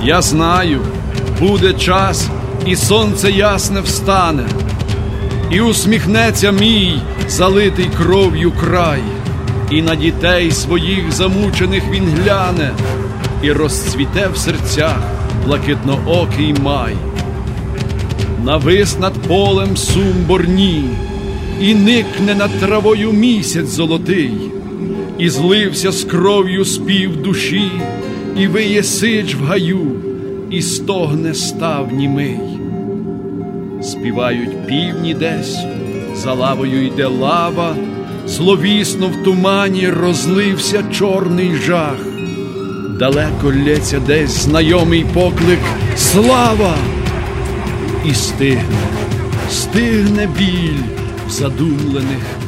Я знаю, буде час, і сонце ясне встане, і усміхнеться мій залитий кров'ю край, і на дітей своїх замучених він гляне, і розцвіте в серцях блакитноокий май. Навис над полем сум борні, і никне над травою місяць золотий, і злився з кров'ю спів душі, і виє сич в гаю, і стогне став німий. Співають півні десь, за лавою йде лава, зловісно в тумані розлився чорний жах. Далеко лється десь знайомий поклик «Слава!» І стигне біль в задумлених